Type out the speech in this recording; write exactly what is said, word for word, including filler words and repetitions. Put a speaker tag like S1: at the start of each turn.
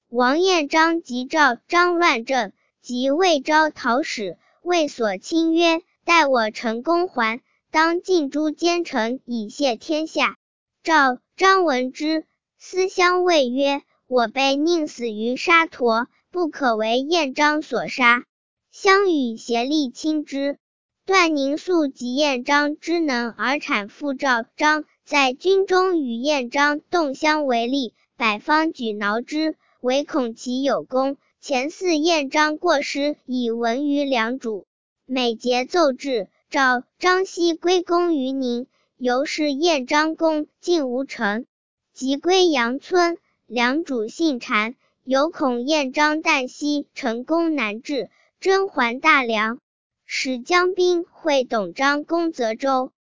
S1: 王彦章即召张乱正及魏昭讨使，谓所亲曰：待我成功还，当尽诛奸臣，以谢天下。赵、张闻之，思相谓曰：我辈宁死于沙陀，不可为彦章所杀。相与协力亲之。段宁素及彦章之能而产父赵章，在军中与彦章动相为力，百方举挠之，唯恐其有功。前嗣彦章过失，以闻于良主。每节奏至，赵、张悉归功于宁，由是彦章功尽无成。即归阳村，良主信谗，有恐彦章旦夕成功难至，征还大梁，使将兵会董璋攻泽州。